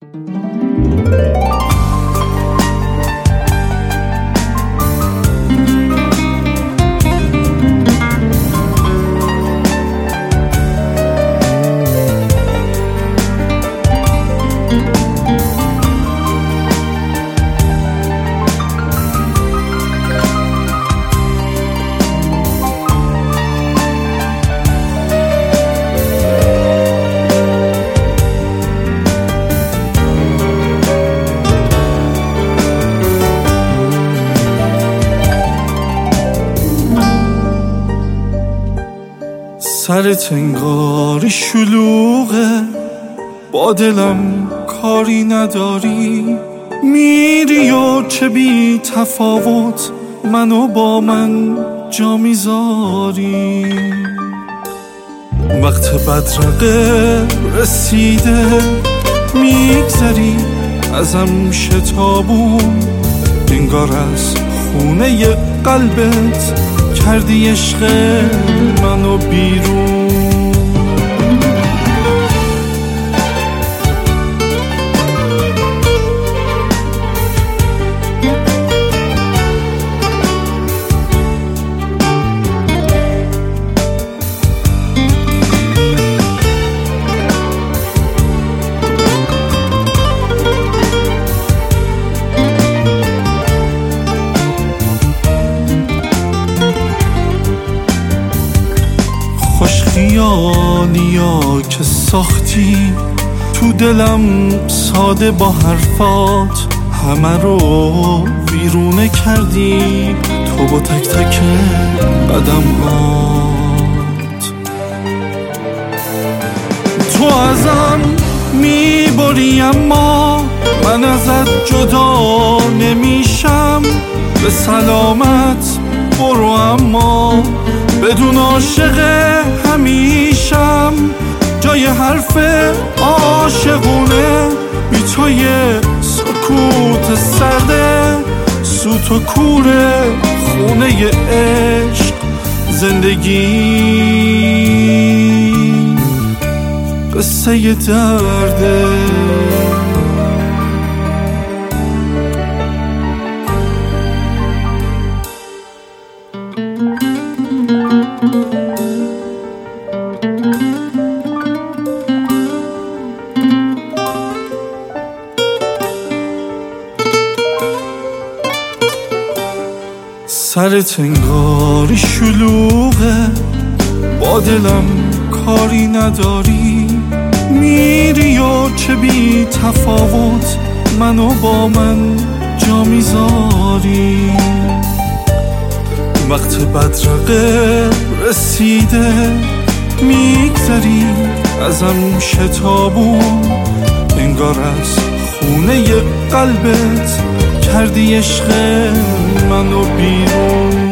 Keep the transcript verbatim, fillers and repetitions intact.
سرت انگاری شلوغه، با دلم کاری نداری، میری و چه بی تفاوت منو با من جا میذاری. وقت بدرقه رسیده، میگذری ازم شتابون، انگار از خونه قلبت کردی عشق منو بیرون. خیالیا که ساختی تو دلم ساده با حرفات، همه رو ویرونه کردی تو با تک تک قدم هات. تو ازم میبری اما من ازت جدا نمیشم، به سلامت برو اما بدون عاشق همیشم. جای حرف عاشقونه بی توی سکوت سرده، سوت و کوره خونه عشق زندگی قصه درده. سرت انگاری شلوغه، با دلم کاری نداری، میری و چه بی تفاوت منو با من جا میذاری. وقت بدرقه رسیده، میگذری ازم شتابون، انگار از خونه قلبت کردی عشق منو بیرون.